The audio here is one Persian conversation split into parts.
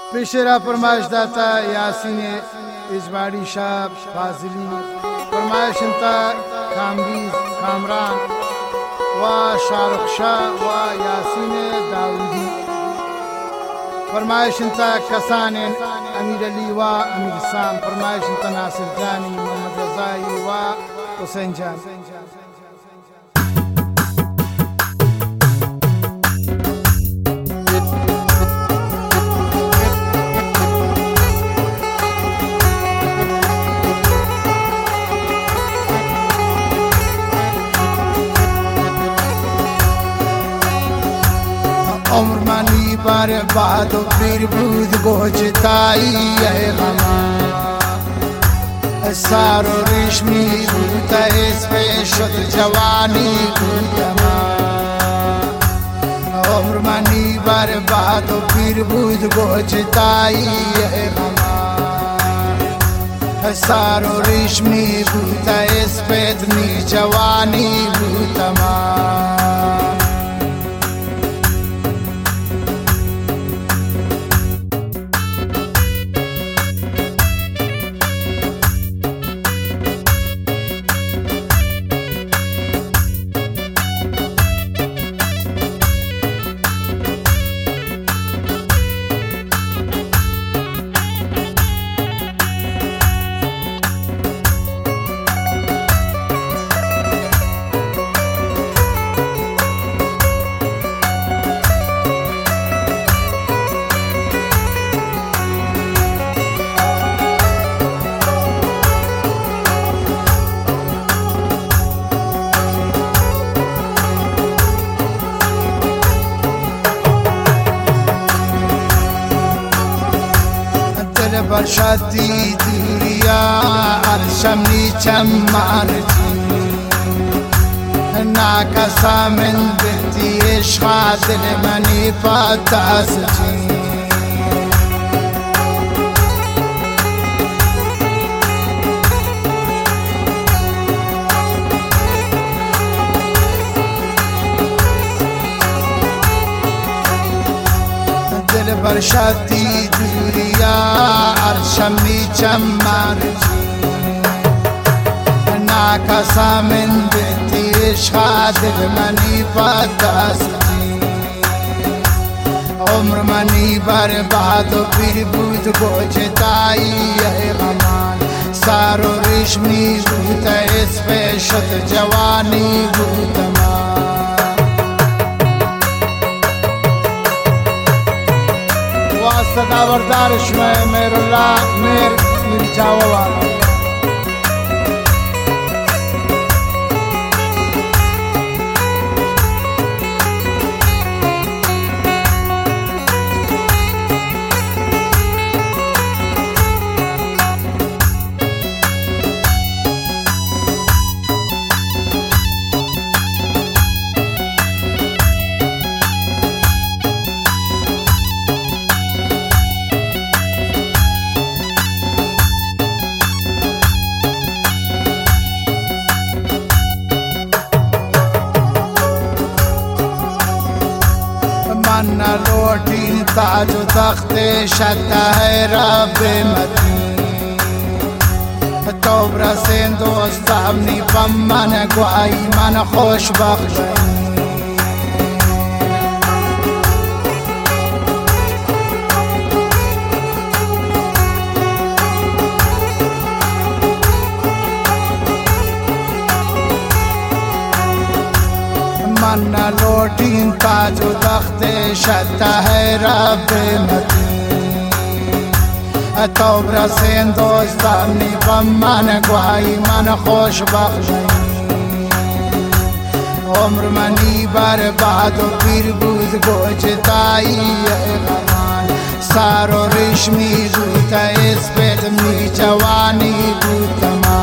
पेशेरा फरमाइश दाता यासीन इजवाड़ी शाह फाजिली फरमाइश इंता कामरीज कामरान व शाहरुख शाह व यासीन दाऊदी फरमाइश इंता कसान अमीर अली व अमीर साम फरमाइश इंता नासिर जानी मोहम्मद रजाई व हुसैन जान उम्र मनी बर्बाद पीर बूद गोचताई है गमा सारो रेशमी बूता इस पे शुद्ध जवानी बूतमा उम्र मनी बर्बाद पीर बूद गोचताई है गमा सारो रेशमी बूता इस पे इतनी जवानी बूतमा برشادی دوریا عرشمی چمارجی ناکسا من بهتی عشقا دل منی پاتاسجی دل برشادی دوریا عرشمی چمارجی ناکسا من بهتی عشقا دل منی پاتاسجی عمر منی برباد و پیر بود گوچتائی ہے غمان سارو ریشمی بوتا اس پہ شد جوانی بوتما واسطه بردارش میر الله میر جاوه من لوٹین تاج و تخت شد ہے رب مدین تو برسین دوستم نی بم من گوئی من خوشبخت من لوٹین تاج و تخت شد ہے رب مدین تو برسین دوستم نی بم من گوئی من خوشبخت عمر منی برباد و پیر بود گوچتائی ہے غمان سارو ریشمی بوتا اس پہ اتنی جوانی بوتما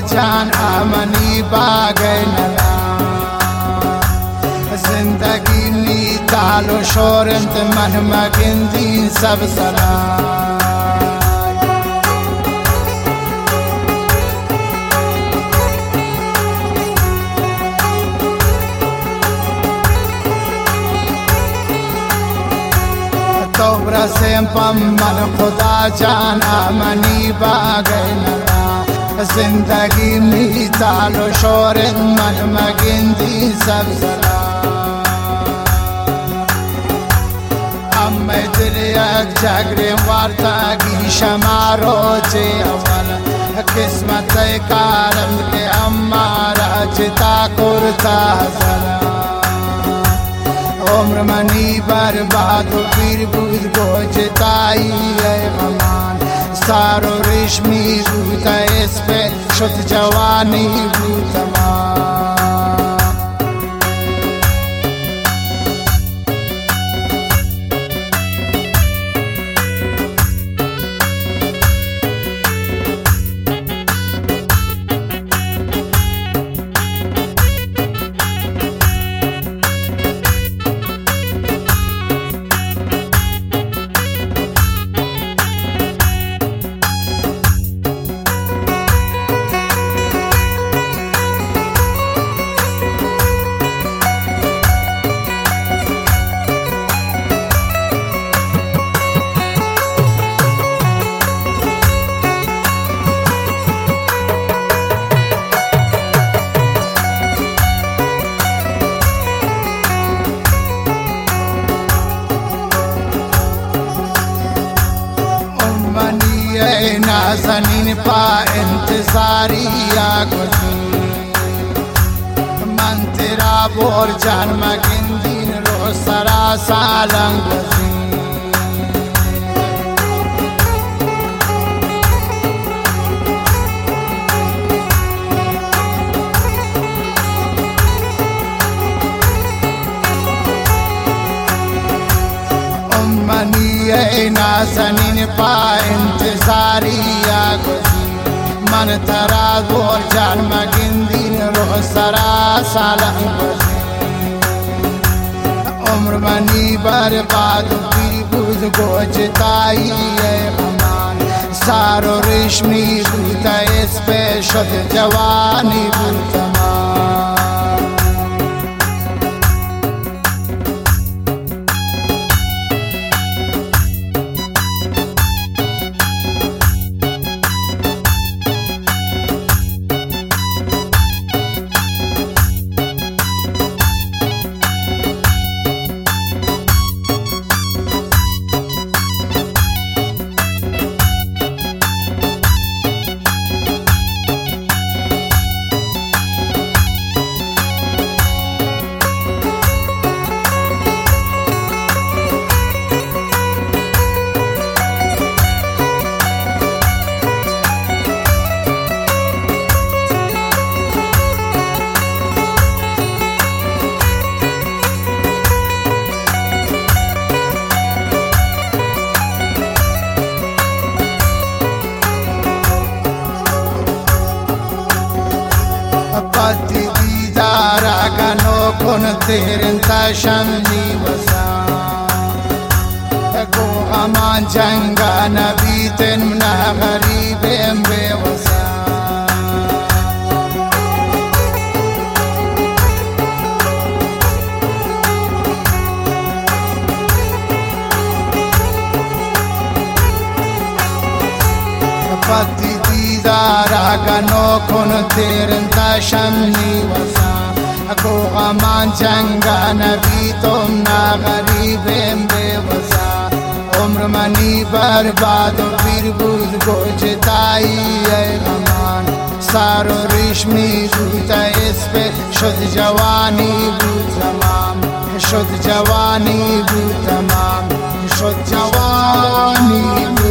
جان امنی باگی نلا زندگی نی تال و شورنت من مگندین سب سلام تو برسیم پم من خدا جان امنی باگی نلا زندگی می تال و شورت من مگندی سب سلام امی دل یک جگریم وارتاگی شما روچه اول قسمت کارم که امارا چتا کرتا سلام عمر منی برباد و پیر بود گوجتایی غمان سار و ریشمی بود اسپه شد جوانی بود تمام نازنین پا انتظاری آگوزی من تیرا بور جان مگندین رو سرا سالنگ وزی منی نازنین پا انتظاری آگوزی من ترا بور جان مگندین رو سرا سالنگ وزی عمر منی برباد و پیر بود گوجتایی غمان سار و ریشمی بود اسپه شد جوانی بود تمام پتی دیدارا کنو کن تیرن تشمی وسا گو امان جنگا نبیتن منا غریبیم بے وسا پتی دیدارا کنو کن تیرن تشمی وسا گو امان جنگا نبیتم نا غریبیم بے وسا عمر منی برباد و پیر بود گوجتایی غمان سار و ریشمی بود اسپه شد جوانی بود تمام شد جوانی بود تمام شد جوانی بود